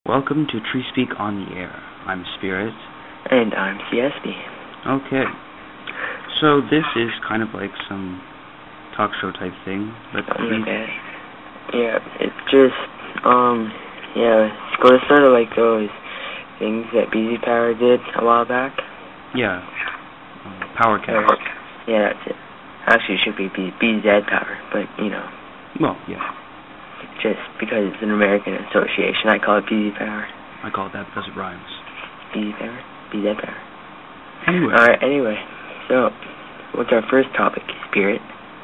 Welcome to Tree Speak on the Air. I'm Spirit. And I'm CSB. Okay. So this is kind of like some talk show type thing, but okay. Yeah, it's just it's sort of like those things that BZ Power did a while back. Yeah. Powercast. Yeah, that's it. Actually, it should be BZ Power, but you know. Well, yeah. Just because it's an American association, I call it BZ Power. I call it that because it rhymes. BZ Power? BZ Power. Anyway. Alright, anyway. So, what's our first topic, Spirit?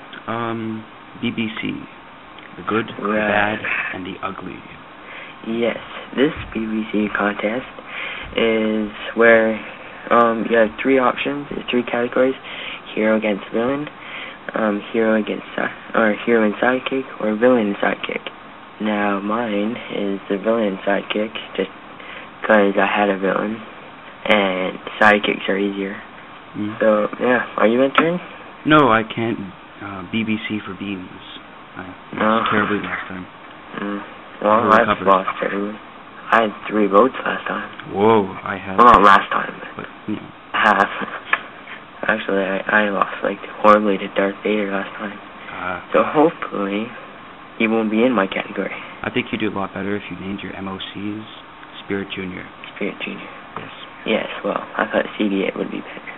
BBC. The good, the bad, and the ugly. Yes. This BBC contest is where you have three options, three categories: hero against villain, hero and sidekick, or villain and sidekick. Now mine is the villain and sidekick, just because I had a villain, and sidekicks are easier. So yeah, are you entering? No, I can't. BBC for beans. I lost terribly last time. Well, I've lost terribly. I had 3 votes last time. Whoa, I had. Well, not last time, but you know. Half. Actually, I lost horribly to Darth Vader last time. So hopefully, he won't be in my category. I think you'd do a lot better if you named your MOCs Spirit Junior. Spirit Junior. Yes. Yes, well, I thought CD8 would be better.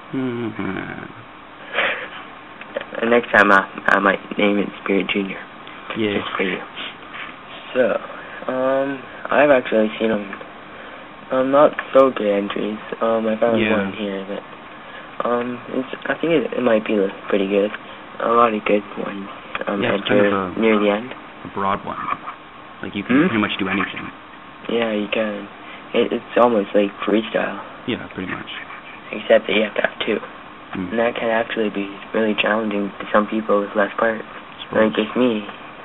Next time I might name it Spirit Junior. Yeah. Just for you. So, I've actually seen not so good entries. I found one here that, I think it might be pretty good. A lot of good ones enter near the end. A broad one. Like you can pretty much do anything. Yeah, you can. It's almost like freestyle. Yeah, pretty much. Except that you have to have 2. And that can actually be really challenging to some people with less parts. Like with me,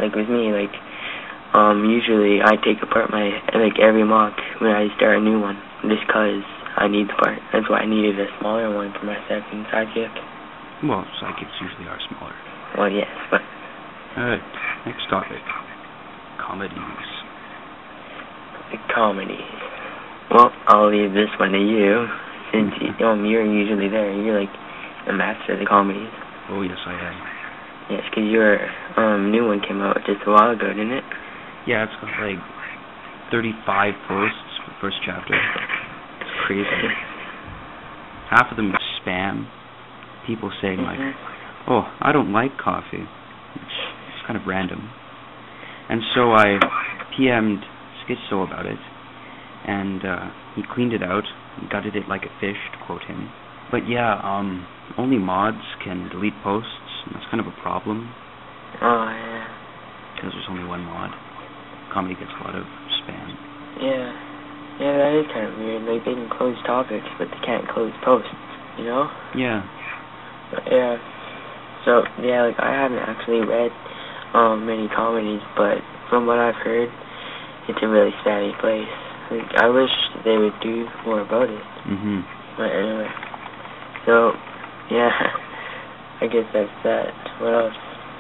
usually I take apart every mock when I start a new one, just because I need the part. That's why I needed a smaller one for my second sidekick. Well, sidekicks usually are smaller. Well, yes, but... Alright, next topic. Comedies. Comedies. Well, I'll leave this one to you, since you're usually there. You're like a master of the comedies. Oh, yes, I am. Yes, because your new one came out just a while ago, didn't it? Yeah, it's got 35 posts for the first chapter. It's crazy. Half of them are spam. People saying oh, I don't like coffee. It's kind of random. And so I PM'd Schizo about it, and he cleaned it out and gutted it like a fish, to quote him. But yeah, only mods can delete posts, and that's kind of a problem. Oh, yeah. Because there's only one mod. Comedy gets a lot of spam. Yeah. Yeah, that is kind of weird. They can close topics, but they can't close posts, you know? Yeah. Yeah. So, yeah, I haven't actually read many comedies, but from what I've heard, it's a really spammy place. I wish they would do more about it. But anyway. So, yeah, I guess that's that. What else?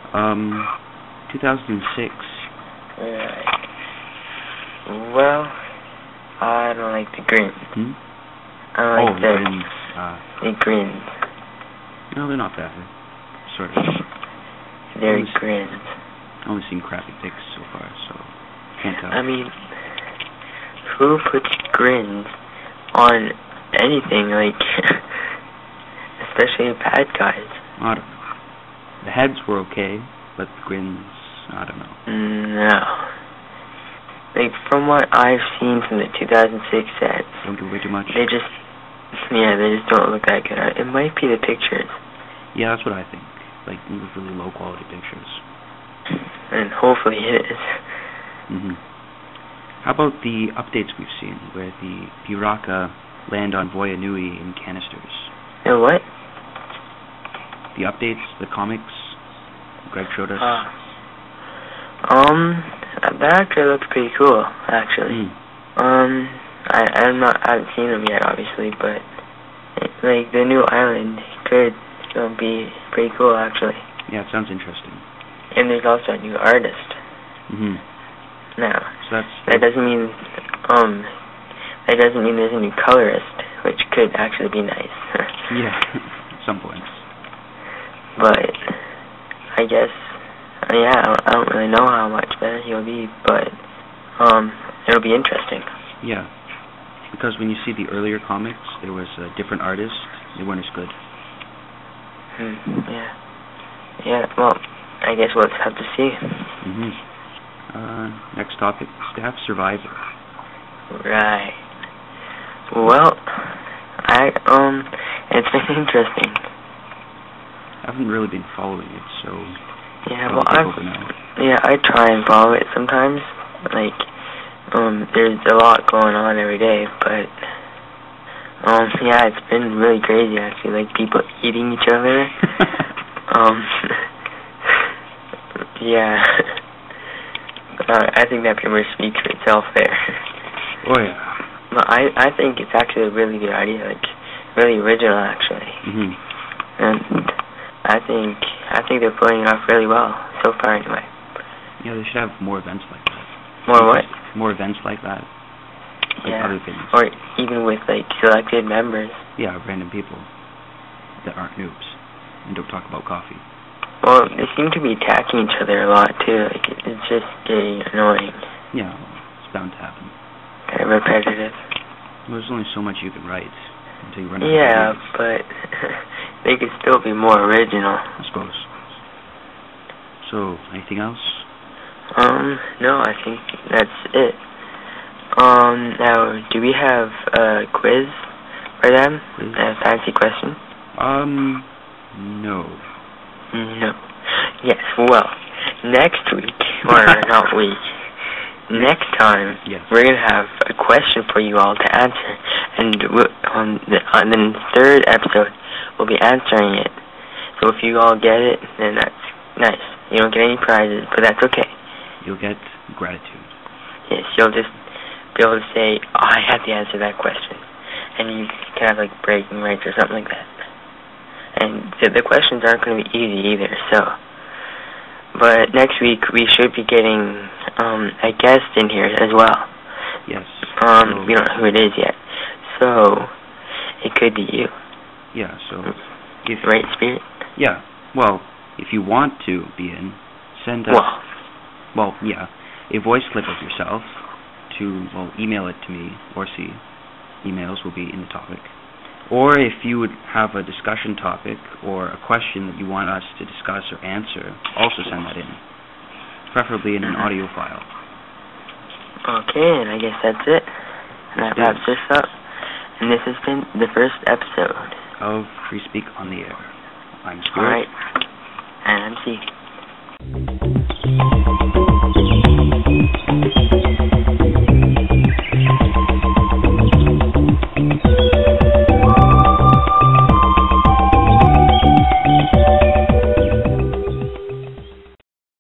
2006. Alright. Well, I don't like the grins. I don't like the grins. No, they're not bad. Sort of. They're grins. I've only seen crappy pics so far, so can't tell. I mean, who puts grins on anything, especially bad guys? I don't know. The heads were okay, but the grins, I don't know. No. From what I've seen from the 2006 sets... Don't do way too much? They just don't look that good. It might be the pictures. Yeah, that's what I think. Really low quality pictures. And hopefully it is. How about the updates we've seen, where the Piraka land on Voya Nui in canisters? And what? The updates, the comics Greg showed us. That actually looks pretty cool, actually. I haven't seen them yet, obviously, but the new island could be pretty cool, actually. Yeah, it sounds interesting. And there's also a new artist. Now, that doesn't mean that doesn't mean there's a new colorist, which could actually be nice. Yeah, some points. But I guess, yeah, I don't really know how much better he'll be, but it'll be interesting. Yeah, because when you see the earlier comics, there was a different artist. They weren't as good. Yeah. Yeah, well, I guess we'll have to see. Next topic, Staff Survivor. Right. Well, it's been interesting. I haven't really been following it, so yeah, well, I try and follow it sometimes. Like, there's a lot going on every day, but yeah, it's been really crazy actually. Like people eating each other. Yeah. I think that pretty much speaks for itself there. Oh yeah. Well, I think it's actually a really good idea, like really original actually. And I think they're pulling it off really well so far anyway. Yeah, they should have more events like that. More what? More events like that. Like yeah. other things. Or even with like selected members. Yeah, random people that aren't noobs and don't talk about coffee. Well, they seem to be attacking each other a lot too. Like it's just getting annoying. Yeah, it's bound to happen. Kind of repetitive. Well, there's only so much you can write until you run out of ideas. ideas. But they could still be more original. I suppose. So, anything else? No, I think that's it. Now, do we have a quiz for them? Quiz? A fancy question? No. No. Yes, well, next week, or not week, next time, yes. We're going to have a question for you all to answer, and on the third episode, we'll be answering it. So if you all get it, then that's nice. You don't get any prizes, but that's okay. You'll get gratitude. Yes, you'll just be able to say, oh, I have to answer that question. And you can have, like, bragging rights or something like that. And the questions aren't going to be easy either, so. But next week, we should be getting a guest in here as well. Yes. We don't know who it is yet. So, it could be you. Yeah, so. Right, Spirit? Yeah. Well, if you want to be in, send us. Well, yeah. A voice clip of yourself to, email it to me, or see. Emails will be in the topic. Or if you would have a discussion topic or a question that you want us to discuss or answer, also send that in. Preferably in an audio file. Okay, and I guess that's it. And that wraps this up. And this has been the first episode of Free Speak on the Air. I'm Spirit. Alright. And I'm C.